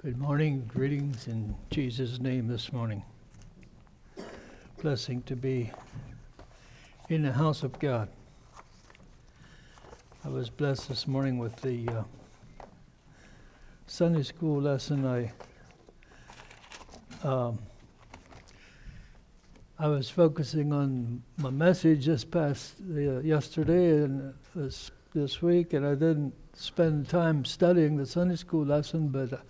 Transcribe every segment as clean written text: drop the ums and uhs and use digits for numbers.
Good morning, greetings in Jesus' name this morning. Blessing to be in the house of God. I was blessed this morning with the Sunday school lesson. I was focusing on my message yesterday and this week, and I didn't spend time studying the Sunday school lesson, but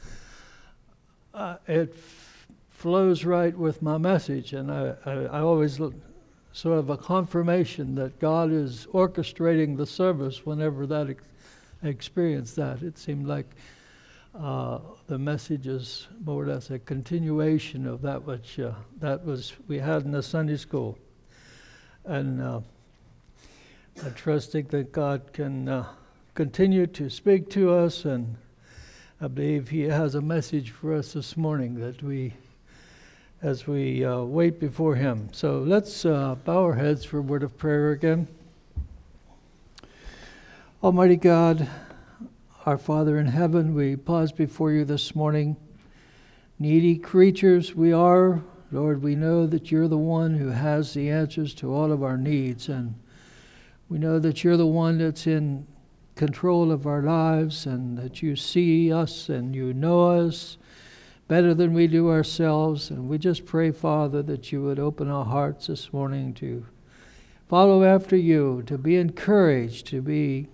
it flows right with my message, and I always look sort of a confirmation that God is orchestrating the service whenever that experience that. It seemed like the message is more or less a continuation of that which we had in the Sunday school, and I'm trusting that God can continue to speak to us, and I believe He has a message for us this morning that as we wait before Him. So let's bow our heads for a word of prayer again. Almighty God, our Father in heaven, we pause before You this morning. Needy creatures we are, Lord, we know that You're the one who has the answers to all of our needs, and we know that You're the one that's in control of our lives, and that You see us and You know us better than we do ourselves. And we just pray, Father, that You would open our hearts this morning to follow after You, to be encouraged, to be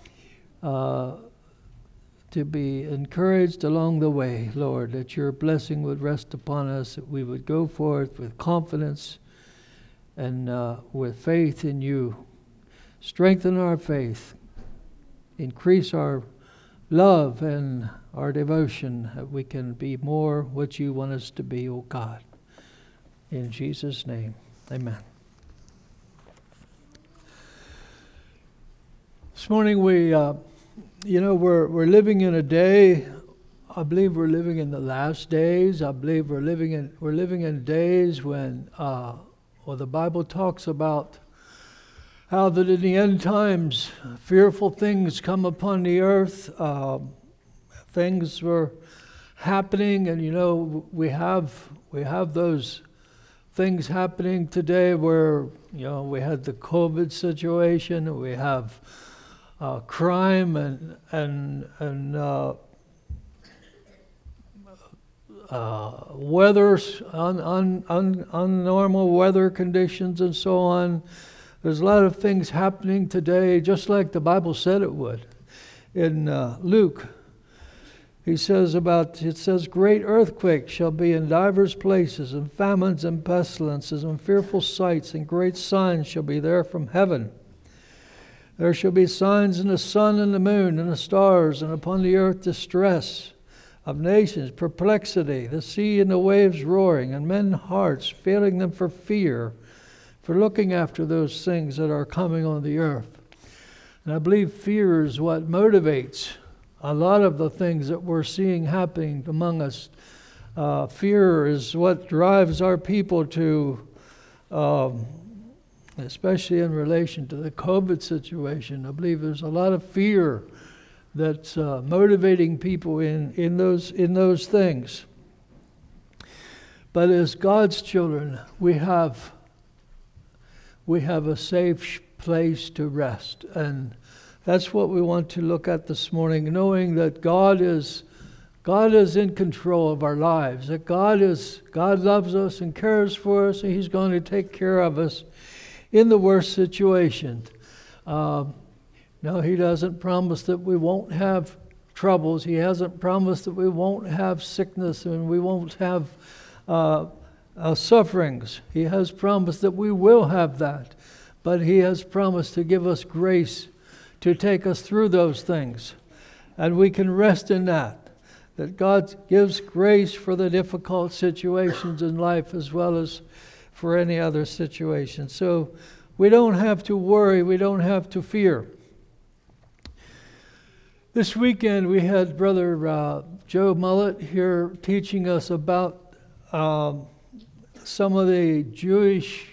encouraged along the way, Lord, that Your blessing would rest upon us, that we would go forth with confidence and with faith in You. Strengthen our faith. Increase our love and our devotion, that we can be more what You want us to be, O God. In Jesus' name, amen. This morning we're living in a day, I believe we're living in the last days. I believe we're living in days when the Bible talks about how that in the end times, fearful things come upon the earth. Things were happening, and we have those things happening today where we had the COVID situation, we have crime and weather, unnormal weather conditions, and so on. There's a lot of things happening today, just like the Bible said it would. In Luke, it says, great earthquakes shall be in divers places, and famines and pestilences, and fearful sights, and great signs shall be there from heaven. There shall be signs in the sun and the moon and the stars, and upon the earth distress of nations, perplexity, the sea and the waves roaring, and men's hearts failing them for fear, for looking after those things that are coming on the earth. And I believe fear is what motivates a lot of the things that we're seeing happening among us. Fear is what drives our people to, especially in relation to the COVID situation. I believe there's a lot of fear that's motivating people in those things. But as God's children, we have a safe place to rest. And that's what we want to look at this morning, knowing that God is in control of our lives, that God loves us and cares for us, and He's going to take care of us in the worst situation. No, He doesn't promise that we won't have troubles. He hasn't promised that we won't have sickness and we won't have sufferings. He has promised that we will have that, but He has promised to give us grace to take us through those things, and we can rest in that God gives grace for the difficult situations in life as well as for any other situation. So we don't have to worry, we don't have to fear. This weekend we had Brother Joe Mullet here teaching us about some of the Jewish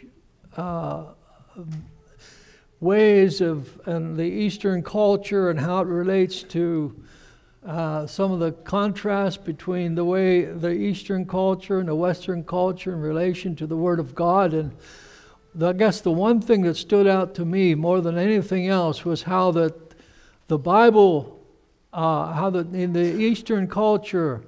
ways of and the Eastern culture and how it relates to some of the contrast between the way the Eastern culture and the Western culture in relation to the Word of God. And I guess the one thing that stood out to me more than anything else was how that the Bible, in the Eastern culture,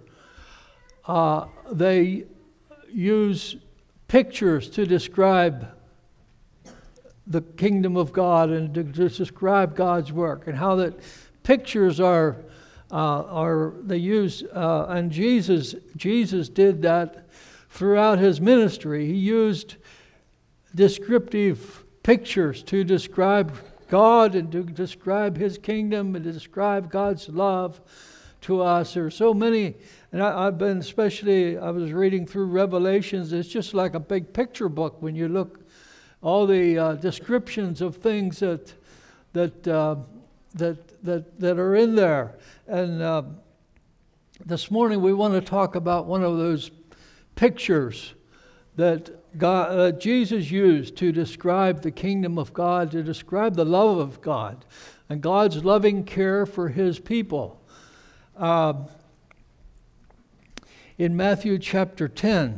they use pictures to describe the kingdom of God and to describe God's work, and how that pictures are they use, and Jesus did that throughout his ministry. He used descriptive pictures to describe God and to describe his kingdom and to describe God's love to us. There are so many, and I was reading through Revelations. It's just like a big picture book when you look all the descriptions of things that are in there. And this morning we want to talk about one of those pictures that Jesus used to describe the kingdom of God, to describe the love of God and God's loving care for his people. In Matthew chapter 10,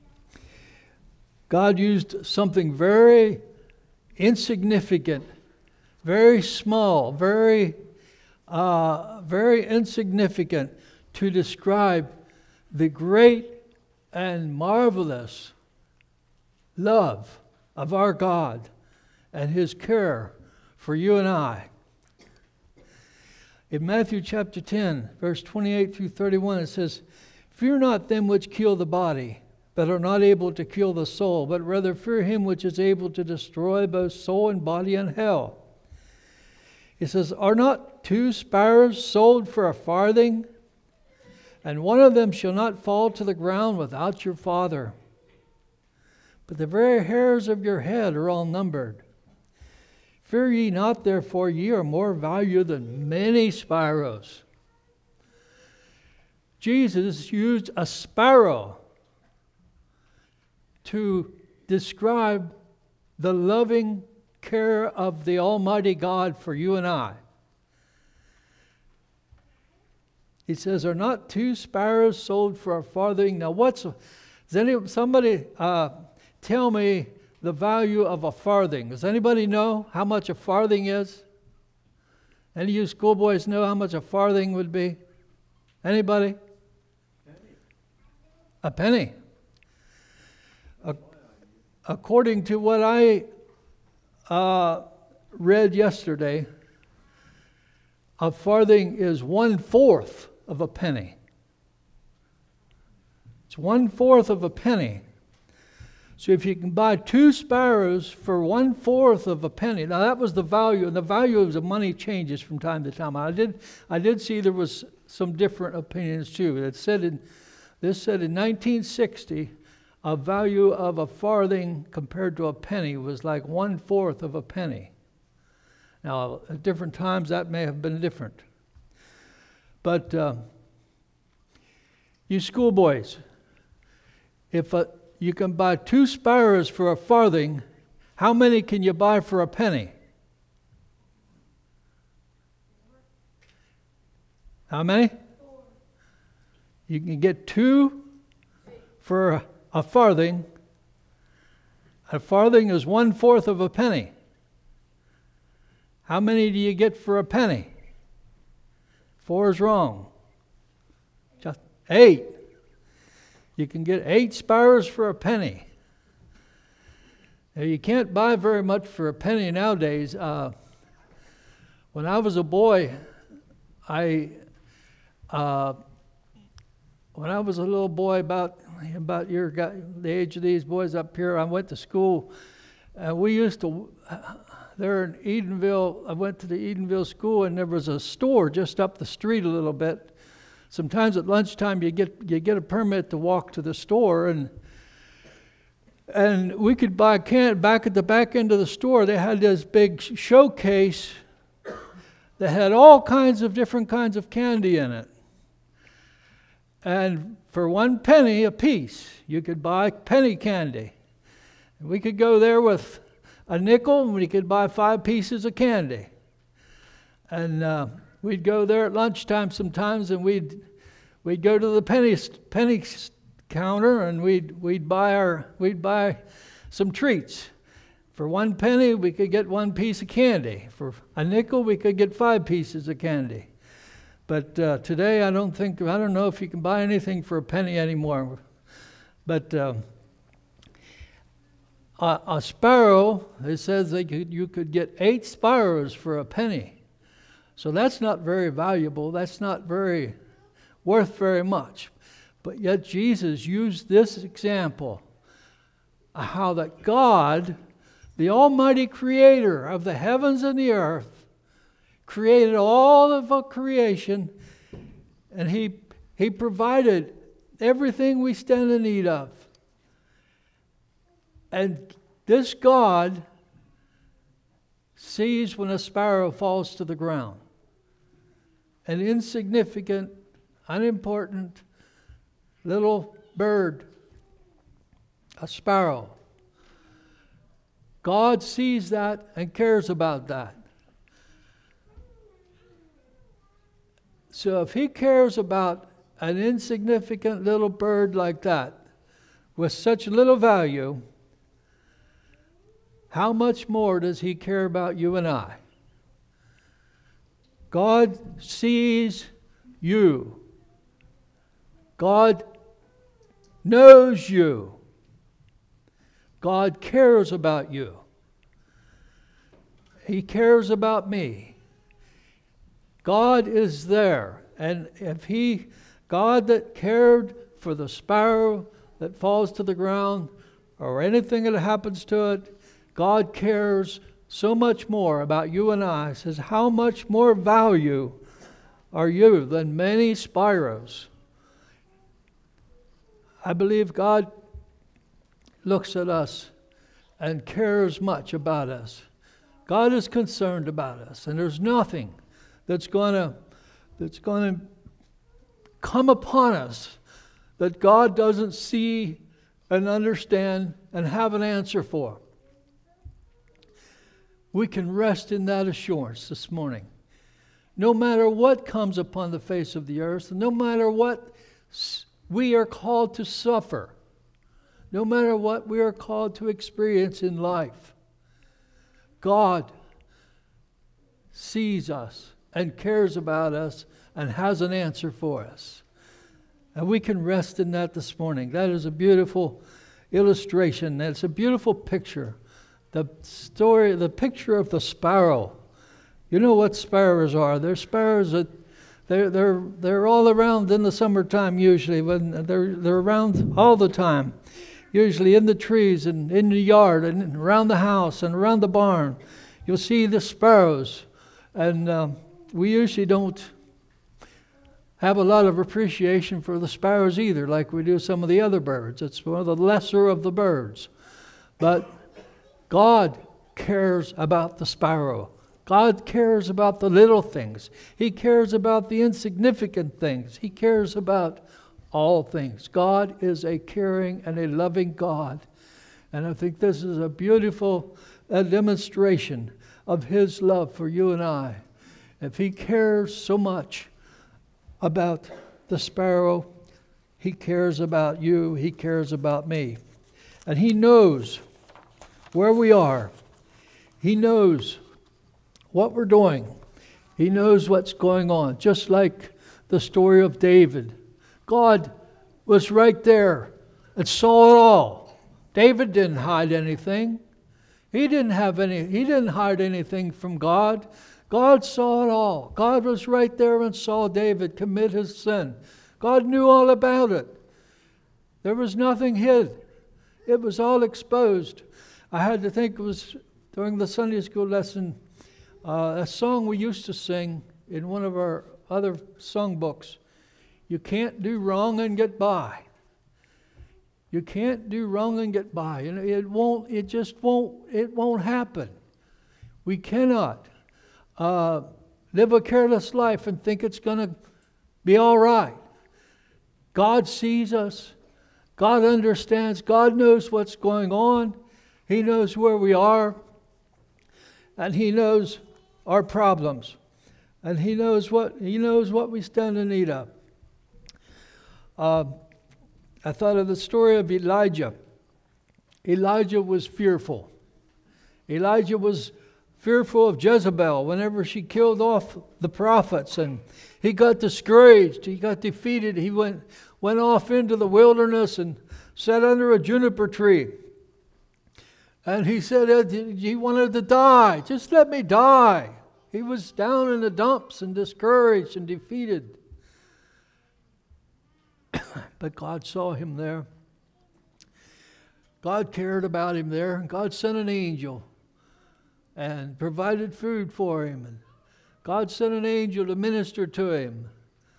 God used something very insignificant, very small, very insignificant to describe the great and marvelous love of our God and his care for you and I. In Matthew chapter 10, verse 28 through 31, it says, "Fear not them which kill the body, but are not able to kill the soul, but rather fear him which is able to destroy both soul and body in hell." It says, "Are not 2 sparrows sold for a farthing? And one of them shall not fall to the ground without your Father. But the very hairs of your head are all numbered. Fear ye not, therefore, ye are more valuable than many sparrows." Jesus used a sparrow to describe the loving care of the Almighty God for you and I. He says, "Are not 2 sparrows sold for a farthing?" Now, somebody tell me the value of a farthing? Does anybody know how much a farthing is? Any of you schoolboys know how much a farthing would be? Anybody? A penny. According to what I read yesterday, a farthing is 1/4 of a penny. It's 1/4 of a penny. So if you can buy 2 sparrows for 1/4 of a penny, now that was the value, and the value of the money changes from time to time. I did see there was some different opinions too. This said in 1960, a value of a farthing compared to a penny was like 1/4 of a penny. Now, at different times that may have been different. But you schoolboys, if you can buy 2 sparrows for a farthing, how many can you buy for a penny? How many? You can get 2 for a farthing. A farthing is 1/4 of a penny. How many do you get for a penny? 4 is wrong. Just 8. You can get 8 sparrows for a penny. Now, you can't buy very much for a penny nowadays. When I was a boy, when I was a little boy, about the age of these boys up here, I went to school, and we used to. There in Edenville, I went to the Edenville school, and there was a store just up the street a little bit. Sometimes at lunchtime you get a permit to walk to the store, and we could buy back at the back end of the store. They had this big showcase that had all kinds of different kinds of candy in it. And for 1 penny a piece, you could buy penny candy. And we could go there with a nickel, and we could buy 5 pieces of candy. And we'd go there at lunchtime sometimes, and we'd go to the penny counter, and we'd buy some treats. For 1 penny, we could get 1 piece of candy. For a nickel, we could get 5 pieces of candy. But today, I don't know if you can buy anything for a penny anymore. But a sparrow, it says that you could get 8 sparrows for a penny. So that's not very valuable. That's not worth very much. But yet Jesus used this example, how that God, the Almighty Creator of the heavens and the earth, created all of creation, and He provided everything we stand in need of. And this God sees when a sparrow falls to the ground. An insignificant, unimportant little bird, a sparrow. God sees that and cares about that. So if He cares about an insignificant little bird like that, with such little value, how much more does He care about you and I? God sees you. God knows you. God cares about you. He cares about me. God is there. And if God that cared for the sparrow that falls to the ground or anything that happens to it, God cares so much more about you and I. He says, how much more value are you than many sparrows? I believe God looks at us and cares much about us. God is concerned about us, and there's nothing that's going to come upon us that God doesn't see and understand and have an answer for. We can rest in that assurance this morning. No matter what comes upon the face of the earth, no matter what we are called to suffer, no matter what we are called to experience in life, God sees us and cares about us and has an answer for us. And we can rest in that this morning. That is a beautiful illustration. It's a beautiful picture. The picture of the sparrow. You know what sparrows are. They're sparrows that they're all around in the summertime usually. When they're around all the time. Usually in the trees and in the yard and around the house and around the barn. You'll see the sparrows. And we usually don't have a lot of appreciation for the sparrows either, like we do some of the other birds. It's one of the lesser of the birds. But God cares about the sparrow. God cares about the little things. He cares about the insignificant things. He cares about all things. God is a caring and a loving God. And I think this is a beautiful demonstration of His love for you and I. If He cares so much about the sparrow, He cares about you, He cares about me. And He knows where we are. He knows what we're doing. He knows what's going on. Just like the story of David. God was right there and saw it all. David didn't hide anything. He didn't hide anything from God. God saw it all. God was right there and saw David commit his sin. God knew all about it. There was nothing hid. It was all exposed. I had to think, it was during the Sunday school lesson, a song we used to sing in one of our other songbooks. You can't do wrong and get by. You can't do wrong and get by. You know, it won't happen. We cannot live a careless life and think it's going to be all right. God sees us. God understands. God knows what's going on. He knows where we are. And He knows our problems. And He knows what we stand in need of. I thought of the story of Elijah. Elijah was fearful. Elijah was fearful of Jezebel whenever she killed off the prophets, and he got discouraged. He got defeated. He went off into the wilderness and sat under a juniper tree. And he said he wanted to die. Just let me die. He was down in the dumps and discouraged and defeated. But God saw him there. God cared about him there. God sent an angel and provided food for him. And God sent an angel to minister to him.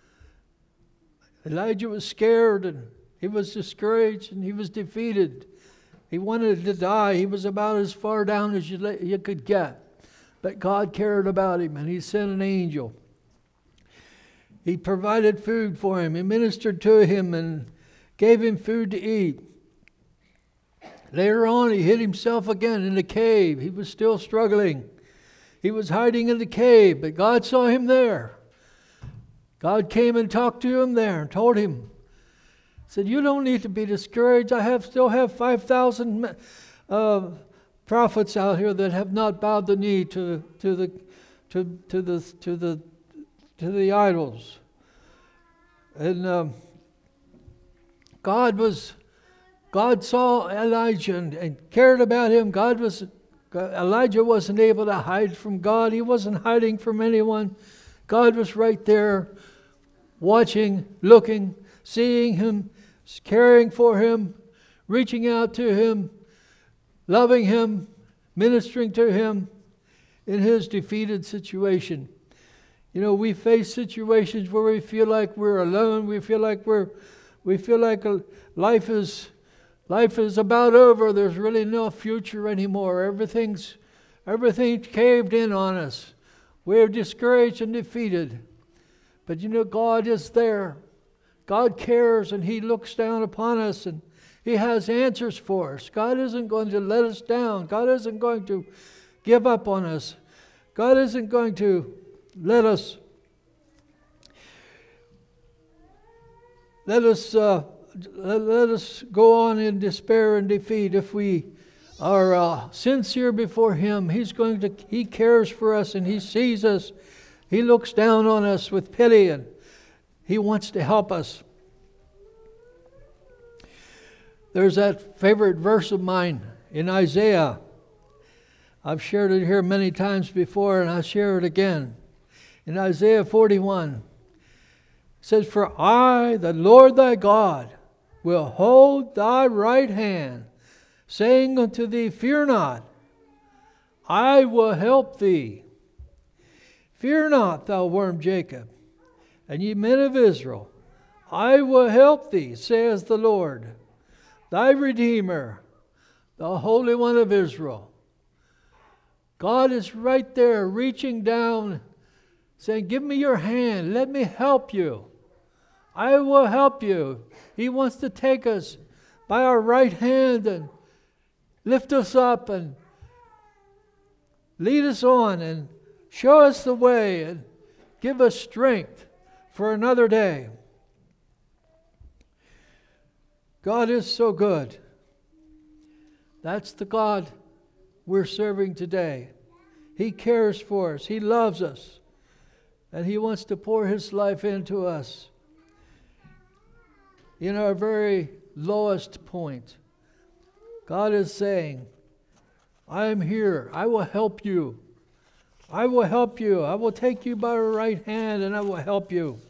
Elijah was scared and he was discouraged and he was defeated. He wanted to die. He was about as far down as you could get. But God cared about him and He sent an angel. He provided food for him. He ministered to him and gave him food to eat. Later on, he hid himself again in the cave. He was still struggling. He was hiding in the cave, but God saw him there. God came and talked to him there and told him, said, you don't need to be discouraged. I still have 5,000 prophets out here that have not bowed the knee to the idols. And God saw Elijah and cared about him. Elijah wasn't able to hide from God. He wasn't hiding from anyone. God was right there, watching, looking, seeing him, caring for him, reaching out to him, loving him, ministering to him in his defeated situation. You know, we face situations where we feel like we're alone. We feel like life is about over. There's really no future anymore. Everything's caved in on us. We're discouraged and defeated. But you know, God is there. God cares and He looks down upon us and He has answers for us. God isn't going to let us down. God isn't going to give up on us. God isn't going to let us go on in despair and defeat. If we are sincere before Him, He cares for us and He sees us. He looks down on us with pity and He wants to help us. There's that favorite verse of mine in Isaiah. I've shared it here many times before and I'll share it again. In Isaiah 41, it says, for I, the Lord thy God, will hold thy right hand, saying unto thee, fear not, I will help thee. Fear not, thou worm Jacob, and ye men of Israel, I will help thee, says the Lord, thy Redeemer, the Holy One of Israel. God is right there reaching down, saying, give me your hand, let me help you. I will help you. He wants to take us by our right hand and lift us up and lead us on and show us the way and give us strength for another day. God is so good. That's the God we're serving today. He cares for us. He loves us. And He wants to pour His life into us. In our very lowest point, God is saying, I am here. I will help you. I will help you. I will take you by the right hand and I will help you.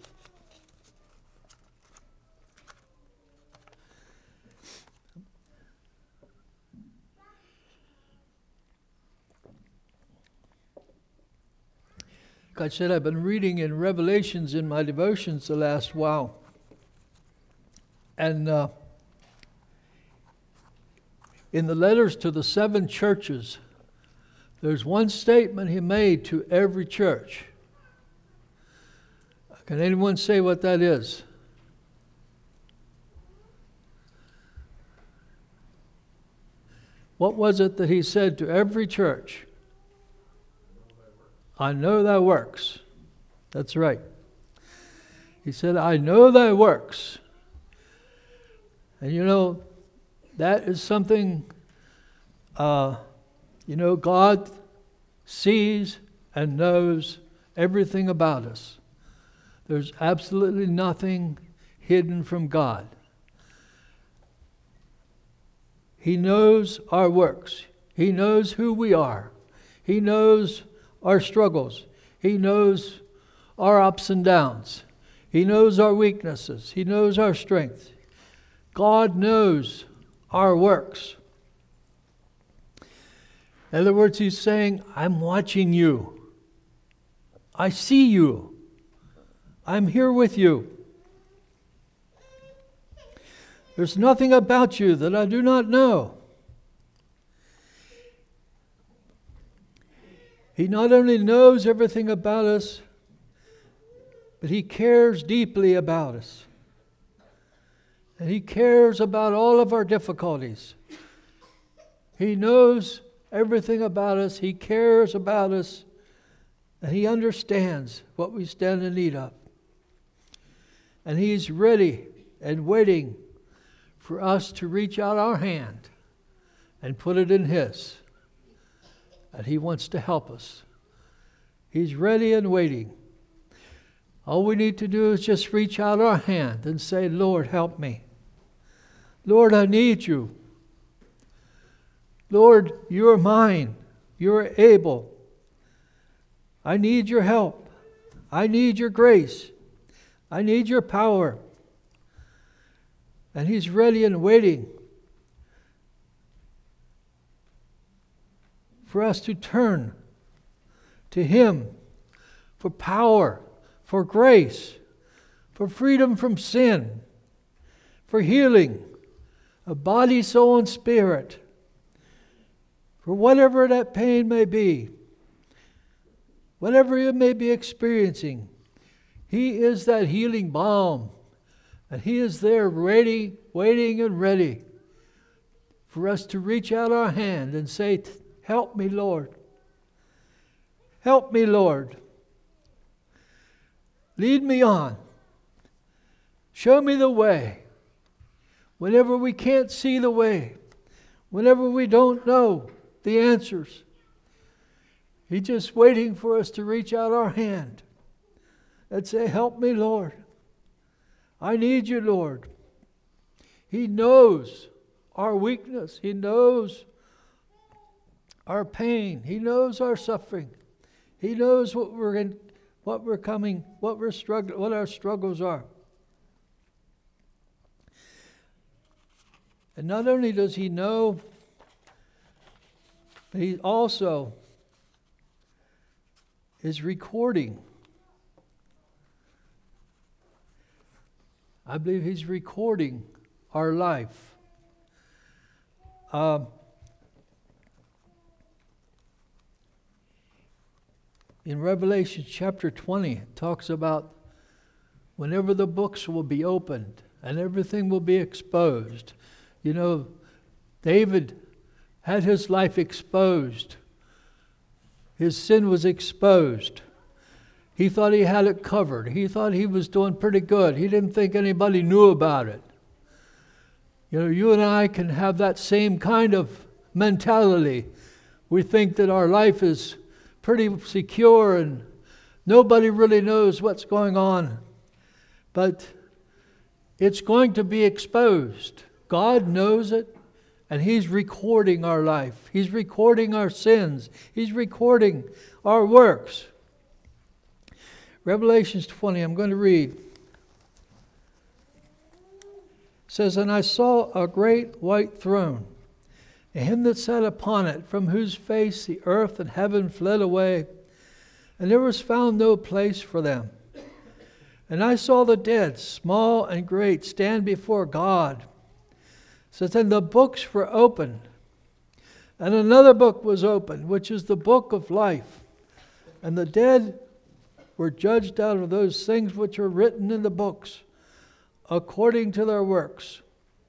Like I said, I've been reading in Revelations in my devotions the last while. And in the letters to the 7 churches, there's one statement He made to every church. Can anyone say what that is? What was it that He said to every church? I know thy works. That's right. He said, I know thy works. And you know, that is something, God sees and knows everything about us. There's absolutely nothing hidden from God. He knows our works. He knows who we are. He knows our struggles. He knows our ups and downs. He knows our weaknesses. He knows our strengths. God knows our works. In other words, He's saying, I'm watching you. I see you. I'm here with you. There's nothing about you that I do not know. He not only knows everything about us, but He cares deeply about us. And He cares about all of our difficulties. He knows everything about us. He cares about us. And He understands what we stand in need of. And He's ready and waiting for us to reach out our hand and put it in His. And He wants to help us. He's ready and waiting. All we need to do is just reach out our hand and say, Lord, help me. Lord, I need you. Lord, you are mine. You are able. I need your help. I need your grace. I need your power. And He's ready and waiting for us to turn to Him for power, for grace, for freedom from sin, for healing of body, soul, and spirit, for whatever that pain may be, whatever you may be experiencing. He is that healing balm, and He is there ready, waiting and ready for us to reach out our hand and say, help me, Lord. Help me, Lord. Lead me on. Show me the way. Whenever we can't see the way, whenever we don't know the answers, He's just waiting for us to reach out our hand and say, help me, Lord. I need you, Lord. He knows our weakness. He knows our pain. He knows our suffering. He knows what our struggles are. And not only does He know, but He also is recording. I believe He's recording our life. In Revelation chapter 20, it talks about whenever the books will be opened and everything will be exposed. You know, David had his life exposed. His sin was exposed. He thought he had it covered. He thought he was doing pretty good. He didn't think anybody knew about it. You know, you and I can have that same kind of mentality. We think that our life is pretty secure and nobody really knows what's going on. But it's going to be exposed. God knows it, and He's recording our life. He's recording our sins. He's recording our works. Revelation 20, I'm going to read. It says, and I saw a great white throne, and Him that sat upon it, from whose face the earth and heaven fled away, and there was found no place for them. And I saw the dead, small and great, stand before God. It says, and the books were opened, and another book was opened, which is the book of life. And the dead were judged out of those things which are written in the books, according to their works.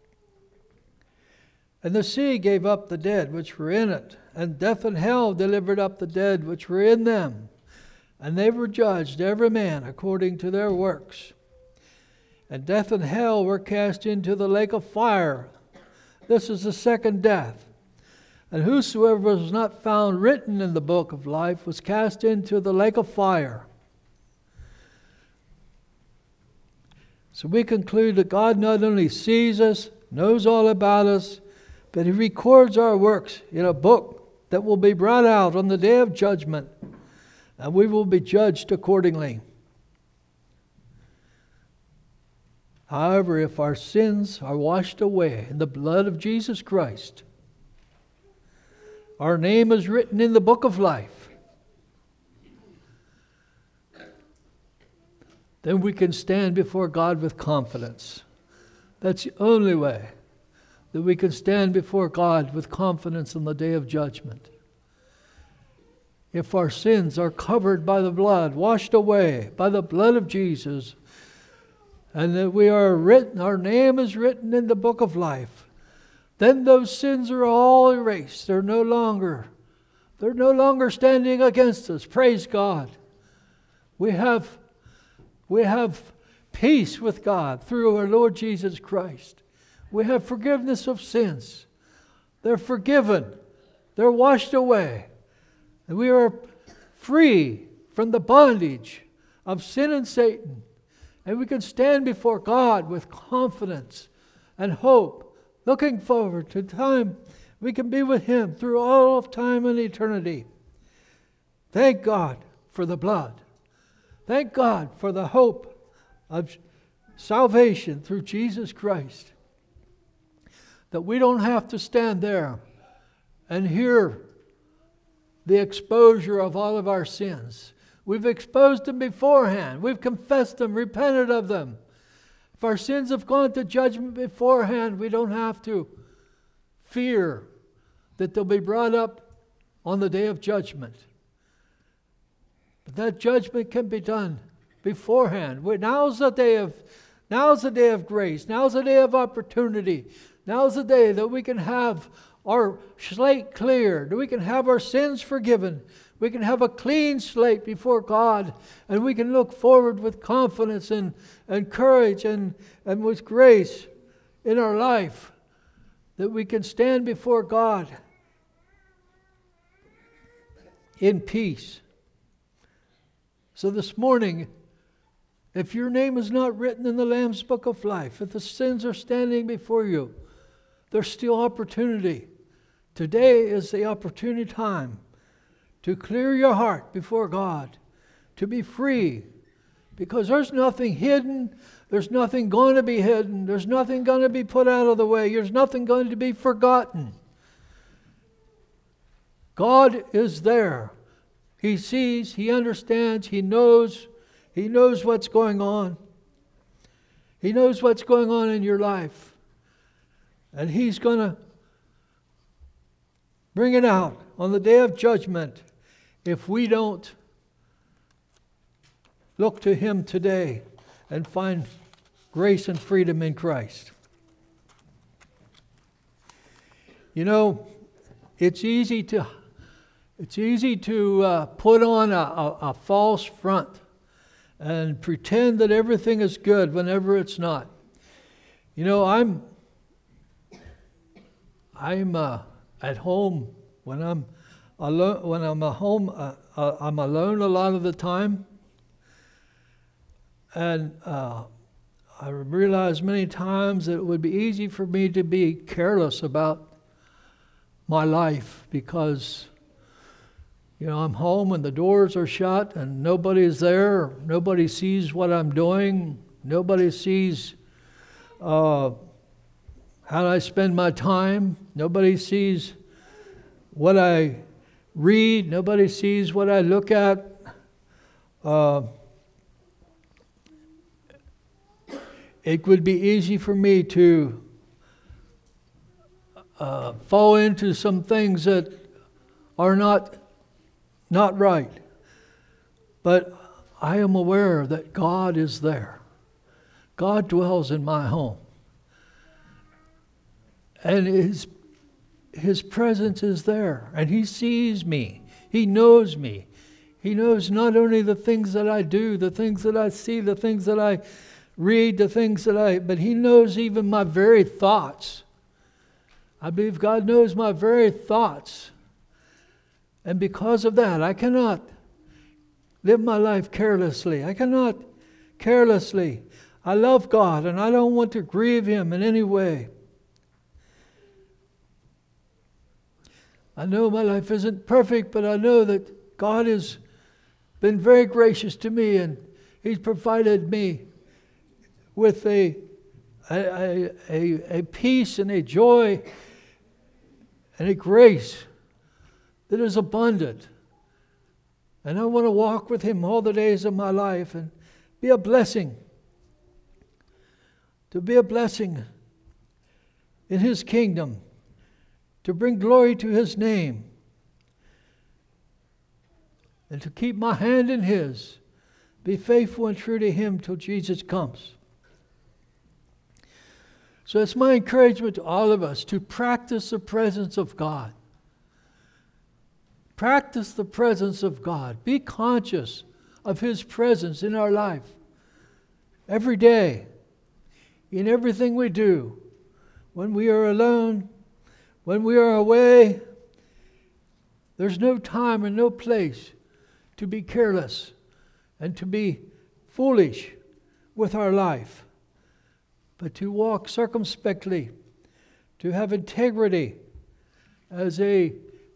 And the sea gave up the dead which were in it, and death and hell delivered up the dead which were in them. And they were judged, every man according to their works. And death and hell were cast into the lake of fire. This is the second death. And whosoever was not found written in the book of life was cast into the lake of fire. So we conclude that God not only sees us, knows all about us, but He records our works in a book that will be brought out on the day of judgment, and we will be judged accordingly. However, if our sins are washed away in the blood of Jesus Christ, our name is written in the book of life, then we can stand before God with confidence. That's the only way that we can stand before God with confidence on the day of judgment. If our sins are covered by the blood, washed away by the blood of Jesus, and that we are written, our name is written in the book of life, then those sins are all erased. They're no longer standing against us. Praise God. We have peace with God through our Lord Jesus Christ. We have forgiveness of sins. They're forgiven. They're washed away. And we are free from the bondage of sin and Satan. And we can stand before God with confidence and hope, looking forward to time we can be with Him through all of time and eternity. Thank God for the blood. Thank God for the hope of salvation through Jesus Christ. That we don't have to stand there and hear the exposure of all of our sins. We've exposed them beforehand. We've confessed them, repented of them. If our sins have gone to judgment beforehand, we don't have to fear that they'll be brought up on the day of judgment. But that judgment can be done beforehand. Now's the day of grace. Now's the day of opportunity. Now's the day that we can have our slate cleared. We can have our sins forgiven. We can have a clean slate before God, and we can look forward with confidence and courage and with grace in our life, that we can stand before God in peace. So this morning, if your name is not written in the Lamb's Book of Life, if the sins are standing before you, there's still opportunity. Today is the opportunity time to clear your heart before God, to be free, because there's nothing hidden, there's nothing going to be hidden, there's nothing going to be put out of the way, there's nothing going to be forgotten. God is there. He sees, He understands, He knows what's going on. He knows what's going on in your life. And He's going to bring it out on the day of judgment if we don't look to Him today and find grace and freedom in Christ. You know, it's easy to put on a false front and pretend that everything is good whenever it's not. You know, I'm at home when I'm alone. When I'm at home, I'm alone a lot of the time, and I realize many times that it would be easy for me to be careless about my life because, you know, I'm home and the doors are shut and nobody's there. Nobody sees what I'm doing. Nobody sees how I spend my time. Nobody sees what I read. Nobody sees what I look at. It would be easy for me to fall into some things that are not right. But I am aware that God is there. God dwells in my home. And His presence is there. And He sees me. He knows me. He knows not only the things that I do, the things that I see, the things that I read, but He knows even my very thoughts. I believe God knows my very thoughts. And because of that, I cannot live my life carelessly. I cannot carelessly. I love God and I don't want to grieve Him in any way. I know my life isn't perfect, but I know that God has been very gracious to me, and He's provided me with a peace and a joy and a grace that is abundant. And I want to walk with Him all the days of my life and be a blessing. To be a blessing in His kingdom. To bring glory to His name. And to keep my hand in His. Be faithful and true to Him till Jesus comes. So it's my encouragement to all of us to practice the presence of God. Practice the presence of God. Be conscious of His presence in our life. Every day. In everything we do. When we are alone. When we are away. There's no time and no place to be careless and to be foolish with our life. But to walk circumspectly. To have integrity as a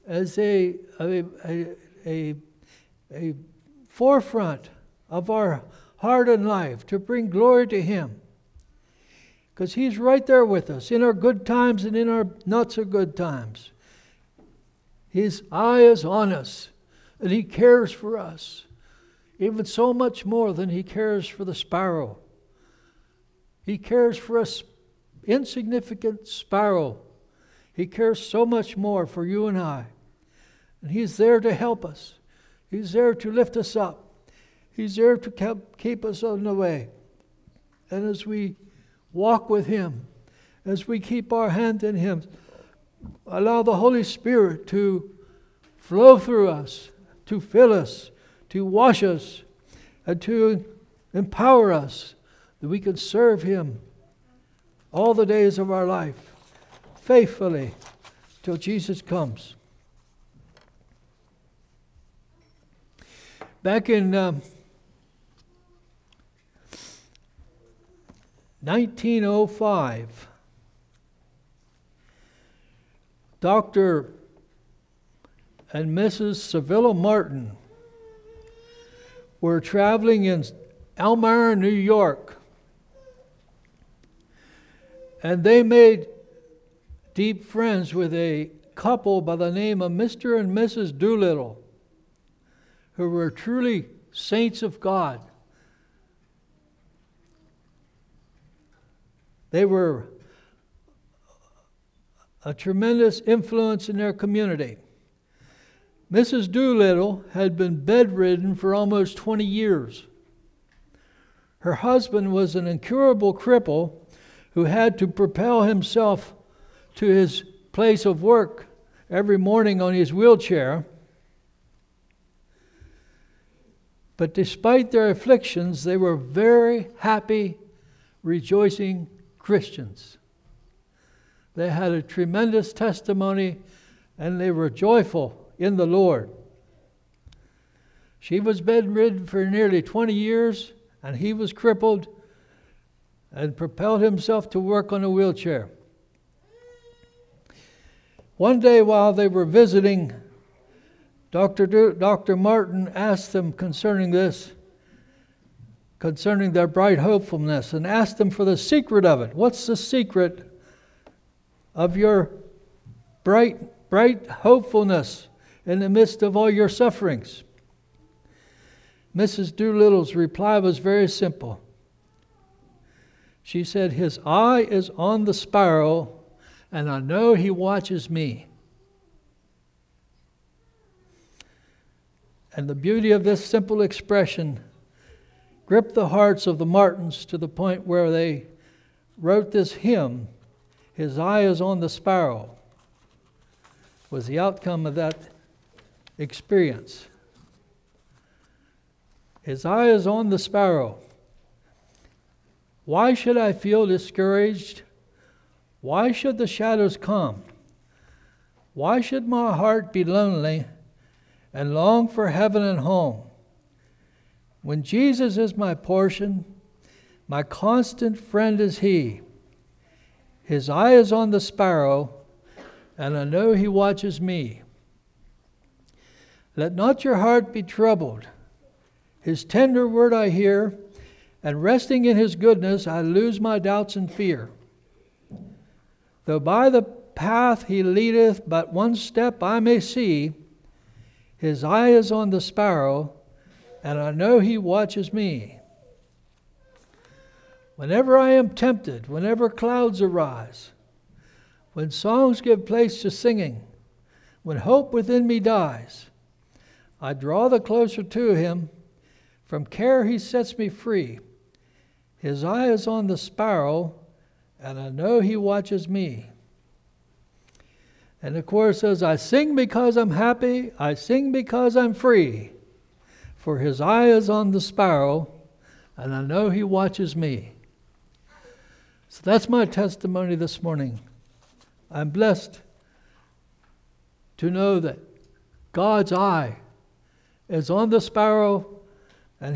forefront of our heart and life, to bring glory to Him. Because He's right there with us in our good times and in our not so good times. His eye is on us and He cares for us. Even so much more than He cares for the sparrow. He cares for us, insignificant sparrow. He cares so much more for you and I. And He's there to help us. He's there to lift us up. He's there to keep us on the way. And as we walk with Him, as we keep our hand in Him, allow the Holy Spirit to flow through us, to fill us, to wash us, and to empower us that we can serve Him all the days of our life, faithfully, till Jesus comes. Back in 1905, Dr. and Mrs. Sevilla Martin were traveling in Elmira, New York. And they made deep friends with a couple by the name of Mr. and Mrs. Doolittle, who were truly saints of God. They were a tremendous influence in their community. Mrs. Doolittle had been bedridden for almost 20 years. Her husband was an incurable cripple who had to propel himself to his place of work every morning on his wheelchair. But despite their afflictions, they were very happy, rejoicing Christians. They had a tremendous testimony and they were joyful in the Lord. She was bedridden for nearly 20 years and he was crippled and propelled himself to work on a wheelchair. One day while they were visiting, Dr. Martin asked them concerning their bright hopefulness, and asked them for the secret of it. What's the secret of your bright hopefulness in the midst of all your sufferings? Mrs. Doolittle's reply was very simple. She said, "His eye is on the sparrow, and I know He watches me." And the beauty of this simple expression gripped the hearts of the Martins to the point where they wrote this hymn, "His eye is on the sparrow," was the outcome of that experience. His eye is on the sparrow. Why should I feel discouraged? Why should the shadows come? Why should my heart be lonely and long for heaven and home? When Jesus is my portion, my constant friend is He. His eye is on the sparrow, and I know He watches me. Let not your heart be troubled. His tender word I hear, and resting in His goodness I lose my doubts and fear. Though by the path He leadeth but one step I may see, His eye is on the sparrow, and I know He watches me. Whenever I am tempted, whenever clouds arise, when songs give place to singing, when hope within me dies, I draw the closer to Him. From care He sets me free. His eye is on the sparrow, and I know He watches me. And the chorus says, I sing because I'm happy, I sing because I'm free. For His eye is on the sparrow, and I know He watches me. So that's my testimony this morning. I'm blessed to know that God's eye is on the sparrow, and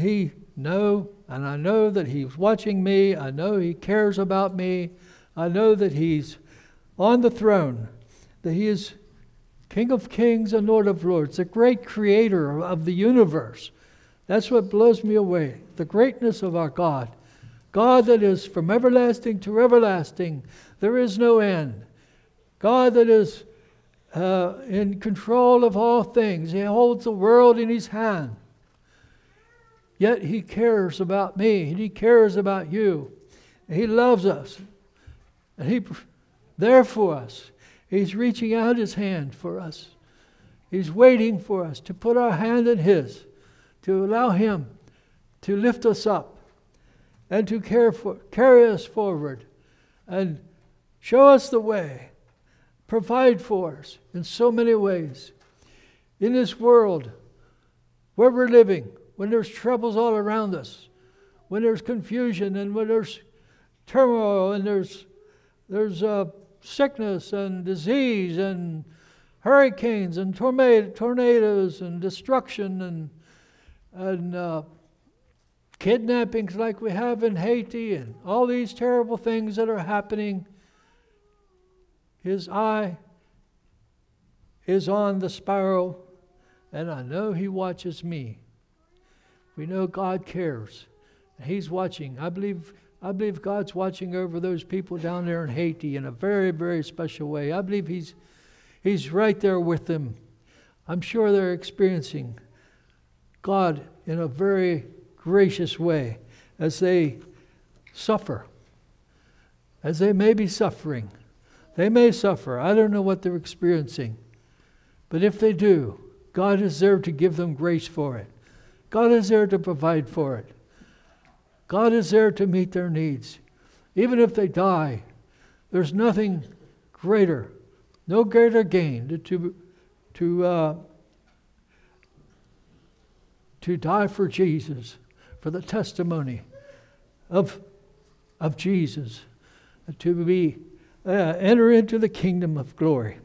I know that He's watching me. I know He cares about me. I know that He's on the throne, that He is King of kings and Lord of lords, the great creator of the universe. That's what blows me away, the greatness of our God. God that is from everlasting to everlasting. There is no end. God that is in control of all things. He holds the world in His hand. Yet He cares about me, and He cares about you. And He loves us. And He's there for us. He's reaching out His hand for us. He's waiting for us to put our hand in His, to allow Him to lift us up and to carry us forward and show us the way, provide for us in so many ways. In this world where we're living, when there's troubles all around us, when there's confusion and when there's turmoil and there's sickness and disease and hurricanes and tornadoes and destruction and kidnappings like we have in Haiti and all these terrible things that are happening, His eye is on the sparrow, and I know He watches me. We know God cares. He's watching. I believe God's watching over those people down there in Haiti in a very, very special way. I believe He's right there with them. I'm sure they're experiencing God in a very gracious way as they suffer, as they may be suffering. They may suffer. I don't know what they're experiencing. But if they do, God is there to give them grace for it. God is there to provide for it. God is there to meet their needs. Even if they die, there's nothing greater, no greater gain to die for Jesus, for the testimony of Jesus, to be enter into the kingdom of glory.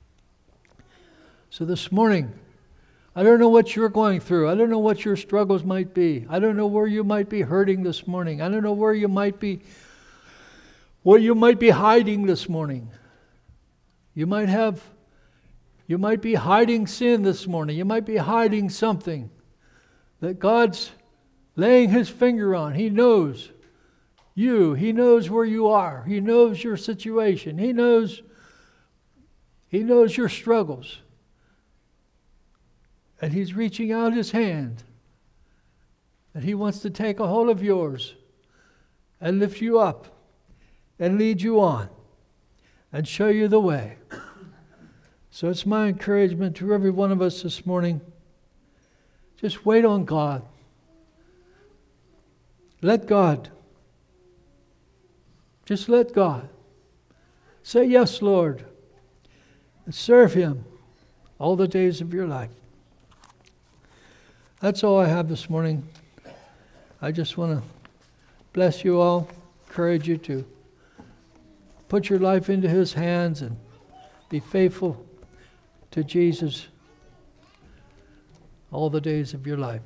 So this morning, I don't know what you're going through. I don't know what your struggles might be. I don't know where you might be hurting this morning. I don't know where you might be hiding this morning. You might be hiding sin this morning. You might be hiding something that God's laying His finger on. He knows you. He knows where you are. He knows your situation. He knows your struggles. And He's reaching out His hand. And He wants to take a hold of yours and lift you up and lead you on and show you the way. So it's my encouragement to every one of us this morning. Just wait on God. Let God. Just let God. Say, yes, Lord. And serve Him all the days of your life. That's all I have this morning. I just want to bless you all, encourage you to put your life into His hands and be faithful to Jesus all the days of your life.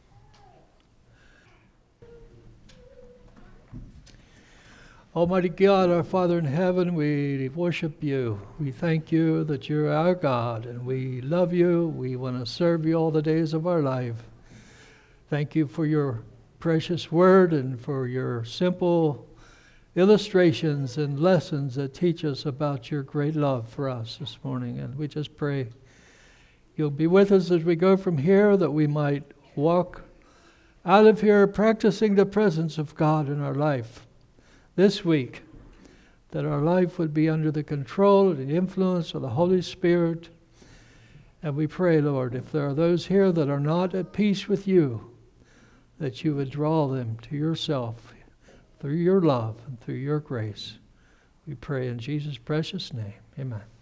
Almighty God, our Father in heaven, we worship you. We thank you that you're our God, and we love you. We want to serve you all the days of our life. Thank you for your precious word and for your simple illustrations and lessons that teach us about your great love for us this morning. And we just pray you'll be with us as we go from here, that we might walk out of here practicing the presence of God in our life this week, that our life would be under the control and the influence of the Holy Spirit. And we pray, Lord, if there are those here that are not at peace with you, that you would draw them to yourself through your love and through your grace. We pray in Jesus' precious name. Amen.